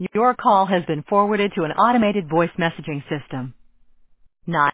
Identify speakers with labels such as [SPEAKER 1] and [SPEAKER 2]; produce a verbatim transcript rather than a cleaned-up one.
[SPEAKER 1] Your call has been forwarded to an automated voice messaging system. Nine